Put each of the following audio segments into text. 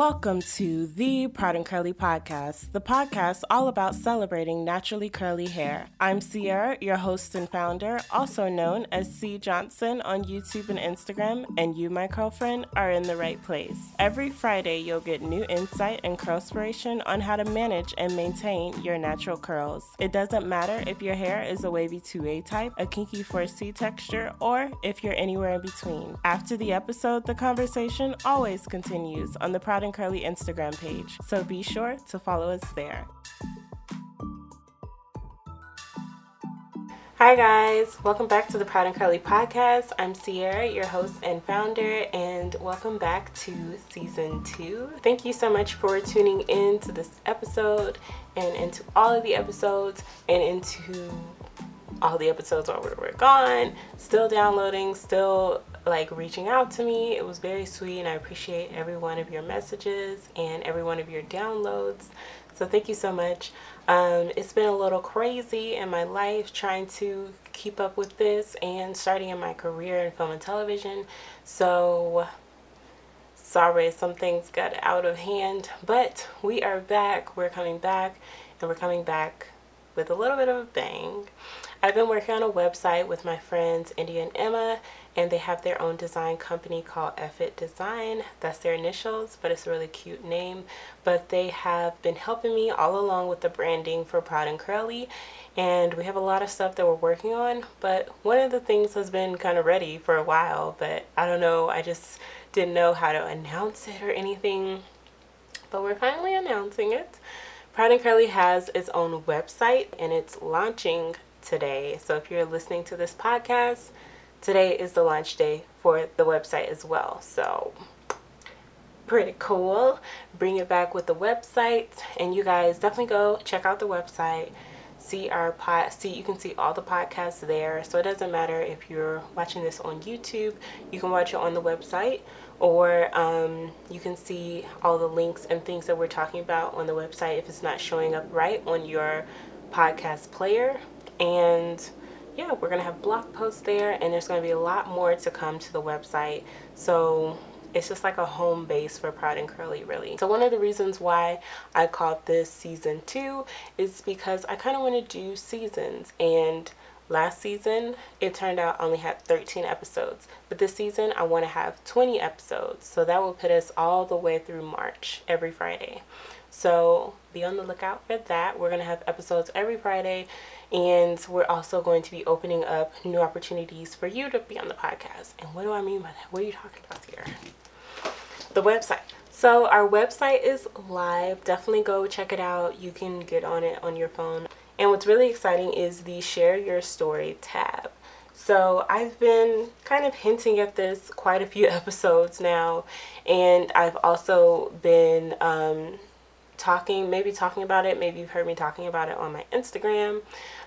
Welcome to the Proud and Curly Podcast, the podcast all about celebrating naturally curly hair. I'm Sierra, your host and founder, also known as C. Johnson on YouTube and Instagram, and you, my girlfriend, are in the right place. Every Friday, you'll get new insight and curlspiration on how to manage and maintain your natural curls. It doesn't matter if your hair is a wavy 2A type, a kinky 4C texture, or if you're anywhere in between. After the episode, the conversation always continues on the Proud and Curly Instagram page, so be sure to follow us there. Hi guys, welcome back to the Proud and Curly Podcast. I'm Sierra, your host and founder, and welcome back to season 2. Thank you so much for tuning in to this episode and into all of the episodes and into all the episodes while we're gone, still downloading, still reaching out to me. It was very sweet, and I appreciate every one of your messages and every one of your downloads. So thank you so much. It's been a little crazy in my life trying to keep up with this and starting in my career in film and television. So sorry, some things got out of hand, but we are back. We're coming back, and we're coming back with a little bit of a bang. I've been working on a website with my friends India and Emma, and they have their own design company called Effit Design. That's their initials, but it's a really cute name. But they have been helping me all along with the branding for Proud and Curly, and we have a lot of stuff that we're working on. But one of the things has been kind of ready for a while, but I don't know, I just didn't know how to announce it or anything. But we're finally announcing it. Proud and Curly has its own website, and it's launching today. So if you're listening to this podcast, today is the launch day for the website as well. So pretty cool. Bring it back with the website, and you guys definitely go check out the website. You can see all the podcasts there. So it doesn't matter if you're watching this on YouTube, you can watch it on the website, or you can see all the links and things that we're talking about on the website if it's not showing up right on your podcast player. And yeah, we're gonna have blog posts there, and there's gonna be a lot more to come to the website. So it's just like a home base for Proud and Curly, really. So one of the reasons why I called this season 2 is because I kind of want to do seasons. And last season, it turned out I only had 13 episodes. But this season, I want to have 20 episodes. So that will put us all the way through March, every Friday. So be on the lookout for that. We're going to have episodes every Friday. And we're also going to be opening up new opportunities for you to be on the podcast. And what do I mean by that? What are you talking about here? The website. So our website is live. Definitely go check it out. You can get on it on your phone. And what's really exciting is the Share Your Story tab. So I've been kind of hinting at this quite a few episodes now. And I've also been talking about it. Maybe you've heard me talking about it on my Instagram.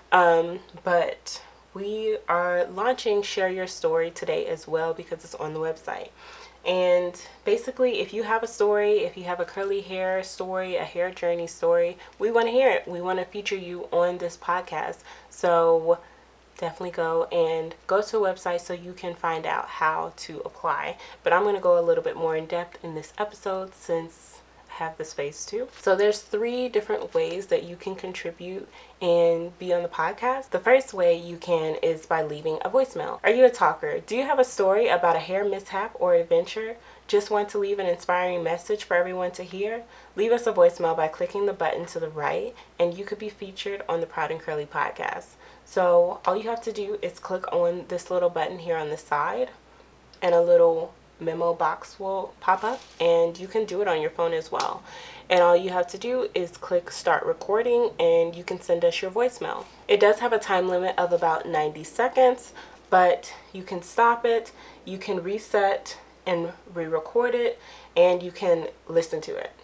But we are launching Share Your Story today as well, because it's on the website. And basically, if you have a story, if you have a curly hair story, a hair journey story, we want to hear it. We want to feature you on this podcast. So definitely go to the website so you can find out how to apply. But I'm going to go a little bit more in depth in this episode since have the space to. So there's 3 different ways that you can contribute and be on the podcast. The first way you can is by leaving a voicemail. Are you a talker? Do you have a story about a hair mishap or adventure? Just want to leave an inspiring message for everyone to hear? Leave us a voicemail by clicking the button to the right, and you could be featured on the Proud and Curly podcast. So all you have to do is click on this little button here on the side, and a little memo box will pop up, and you can do it on your phone as well. And all you have to do is click start recording, and you can send us your voicemail. It does have a time limit of about 90 seconds, but you can stop it, you can reset and re-record it, and you can listen to it.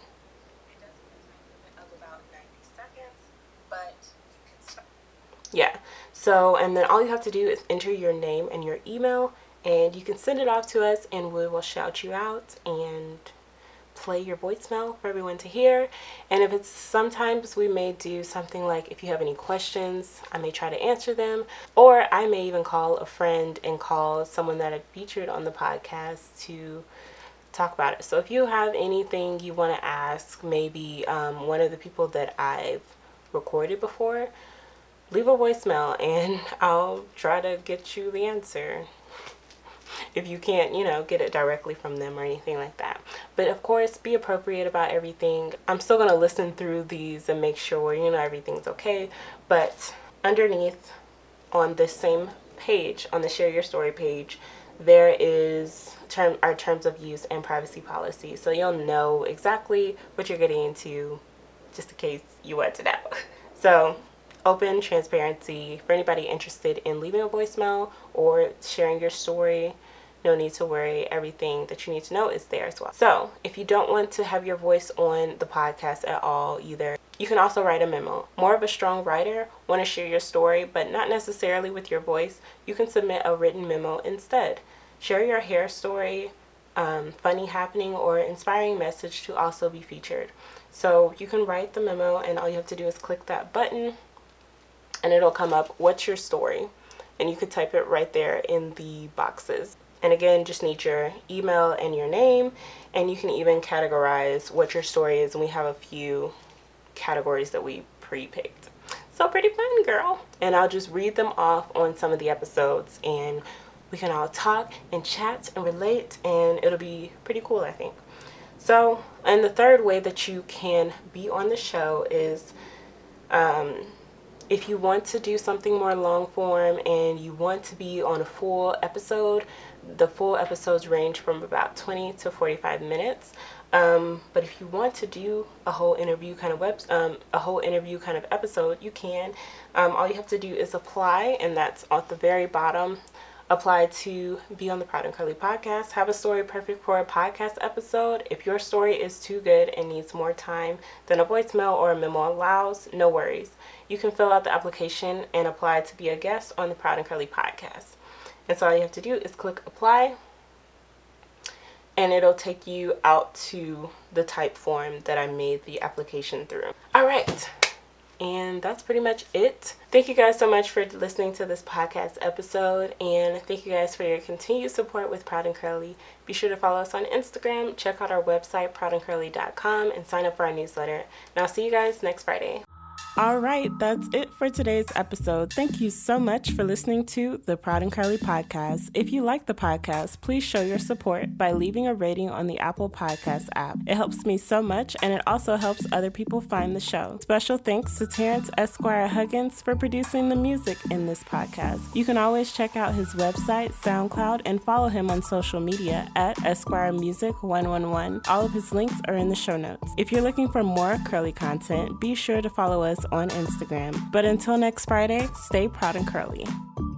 Yeah, so and then all you have to do is enter your name and your email, and you can send it off to us, and we will shout you out and play your voicemail for everyone to hear. And if it's, sometimes we may do something like, if you have any questions, I may try to answer them, or I may even call a friend and call someone that I featured on the podcast to talk about it. So if you have anything you want to ask, maybe one of the people that I've recorded before, leave a voicemail and I'll try to get you the answer. If you can't, get it directly from them or anything like that. But of course, be appropriate about everything. I'm still going to listen through these and make sure, everything's okay. But underneath on this same page, on the Share Your Story page, there is our terms of use and privacy policy. So you'll know exactly what you're getting into, just in case you want to know. So open transparency for anybody interested in leaving a voicemail or sharing your story. No need to worry. Everything that you need to know is there as well. So if you don't want to have your voice on the podcast at all either, you can also write a memo. More of a strong writer, want to share your story, but not necessarily with your voice, you can submit a written memo instead. Share your hair story, funny happening, or inspiring message to also be featured. So you can write the memo and all you have to do is click that button and it'll come up, what's your story? And you could type it right there in the boxes. And again, just need your email and your name, and you can even categorize what your story is, and we have a few categories that we pre-picked. So pretty fun, girl. And I'll just read them off on some of the episodes, and we can all talk and chat and relate, and it'll be pretty cool, I think. So, and the third way that you can be on the show is if you want to do something more long form and you want to be on a full episode, the full episodes range from about 20 to 45 minutes. But if you want to do a whole interview kind of episode, you can. All you have to do is apply, and that's at the very bottom. Apply to be on the Proud and Curly podcast. Have a story perfect for a podcast episode. If your story is too good and needs more time than a voicemail or a memo allows, no worries. You can fill out the application and apply to be a guest on the Proud and Curly podcast. And so all you have to do is click apply, and it'll take you out to the type form that I made the application through. All right. And that's pretty much it. Thank you guys so much for listening to this podcast episode, and thank you guys for your continued support with Proud and Curly. Be sure to follow us on Instagram, check out our website, proudandcurly.com, and sign up for our newsletter. And I'll see you guys next Friday. All right, that's it for today's episode. Thank you so much for listening to the Proud and Curly podcast. If you like the podcast, please show your support by leaving a rating on the Apple Podcast app. It helps me so much, and it also helps other people find the show. Special thanks to Terrence Esquire Huggins for producing the music in this podcast. You can always check out his website, SoundCloud, and follow him on social media at Esquire Music 111. All of his links are in the show notes. If you're looking for more curly content, be sure to follow us on Instagram. But until next Friday, stay proud and curly.